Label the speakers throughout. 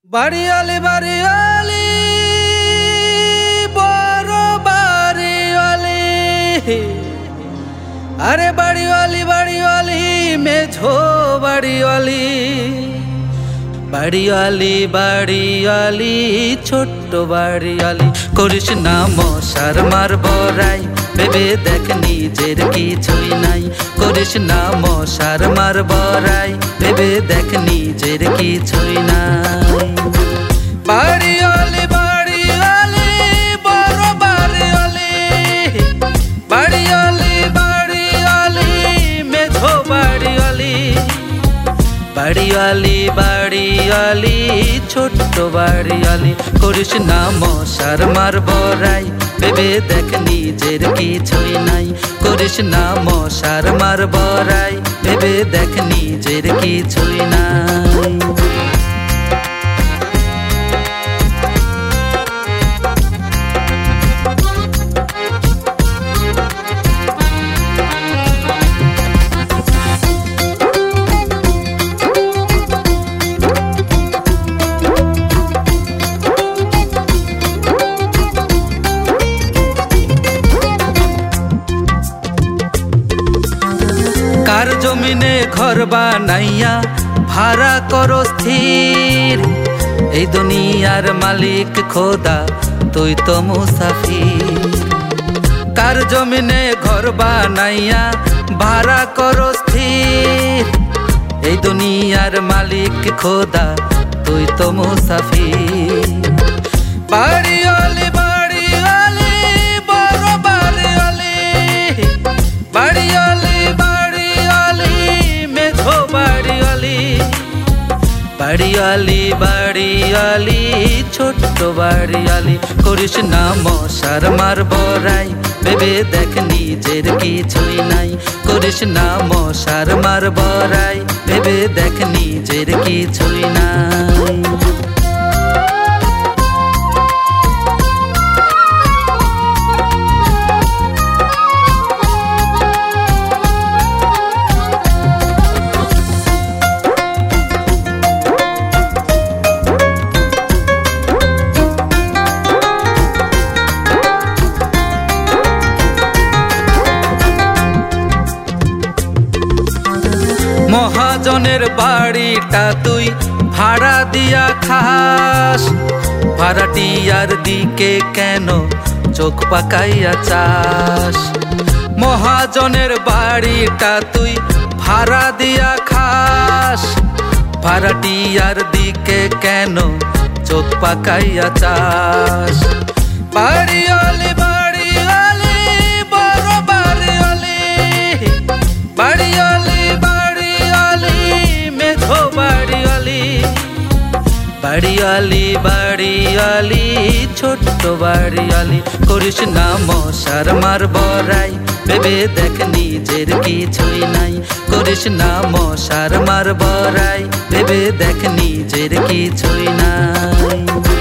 Speaker 1: বাড়িওয়ালি বাড়িওয়ালি বড় বাড়িওয়ালি, আরে বাড়িওয়ালি বাড়িওয়ালি মেঝো বাড়িওয়ালি, বাড়িওয়ালি বাড়িওয়ালি ছোট্ট বাড়িওয়ালি, করিস না মশার মার বড়াই, ভেবে দেখ নিজের কিছুই নাই। করিস না মশার মার বড়াই, ভেবে দেখ নিজের কিছুই নাই। বাড়িওয়ালি বাড়িওয়ালি বড় বাড়িওয়ালি, বাড়িওয়ালি বাড়িওয়ালি মেঝো বাড়িওয়ালি, বাড়িওয়ালি বাড়িওয়ালি ছোট্ট বাড়িওয়ালি, করিস না মশার মার বড়াই, ভেবে দেখ নিজের কিছুই নাই। করিস না মশার মার বড়াই, ভেবে দেখ নিজের কিছুই নাই। কার জমিনে ঘর বানাইয়া ভাড়া করো স্থির, এই দুনিয়ার মালিক খোদা তুই তো মুসাফির। কার জমিনে ঘর বানাইয়া ভাড়া করো স্থির, এই দুনিয়ার মালিক খোদা তুই তো মুসাফির। বাড়িওয়ালি বাড়িওয়ালি বড় বাড়িওয়ালি, বাড়িওয়ালি বাড়িওয়ালি বাড়িওয়ালি ছোট্ট বাড়িওয়ালি, করিস না মশার মার বড়াই, ভেবে দেখ নিজের কিছুই নাই। করিস না মশার মার বড়াই, ভেবে দেখ নিজের কিছুই নাই। মহাজনের বাড়িটা তুই ভাড়া দিয়া খাস, ভাড়াটিয়ার দিকে কেন চোখ পাকাইয়া চাস। মহাজনের বাড়িটা তুই ভাড়া দিয়া খাস, ভাড়াটিয়ার দিকে কেন চোখ পাকাইয়া চাস। বাড়িওয়ালি বাড়িওয়ালি বড় বাড়িওয়ালি, বাড়িওয়ালি বাড়িওয়ালি বাড়িওয়ালি ছোট্ট বাড়িওয়ালি, করিস না মশার মার বড়াই, ভেবে দেখ নিজের কিছুই নাই। করিস না মশার মার বড়াই, ভেবে দেখ নিজের কিছুই নাই।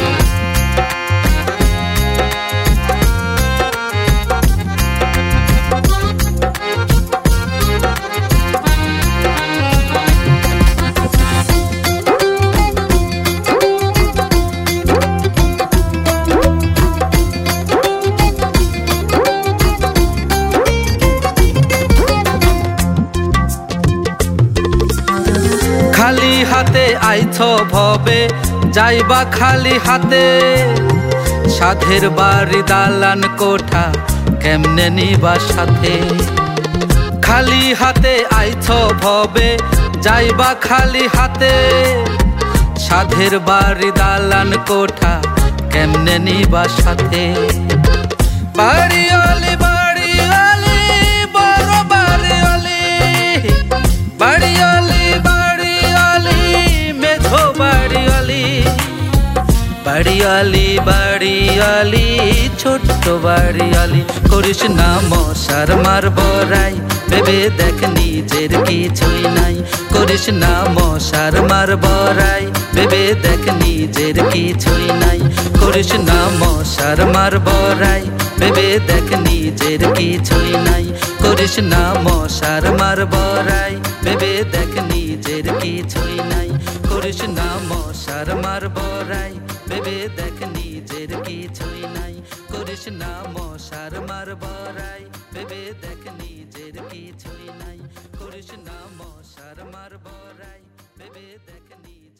Speaker 1: খালি হাতে আইছ ভবে যাইবা খালি হাতে, সাধের বাড়ি দালান কোঠা কেমনে নিবা সাথে। খালি হাতে আইছ ভবে যাইবা খালি হাতে, সাধের বাড়ি দালান কোঠা কেমনে নিবা সাথে। বাড়িওয়ালি বাড়িওয়ালি বড় বাড়িওয়ালি, বাড়িওয়ালি বাড়িওয়ালি বাড়িওয়ালি ছোট্ট বাড়িওয়ালি, করিস না মশার মার বড়াই, ভেবে দেখ নিজের কিছুই নাই। করিস না মশার মার বড়াই, ভেবে দেখ নিজের কিছুই নাই। করিস না মশার মার বড়াই, ভেবে দেখ নিজের কিছুই নাই। করিস না মশার মার বড়াই, ভেবে দেখ নিজের কিছুই নাই। করিস না মশা মশার মার বড়াই ভেবে দেখ নিজের কিছুই নাই করিস না মশার মার বড়াই ভেবে দেখ নিজের কিছুই নাই করিস না মশার মার বড়াই ভেবে দেখ নিজের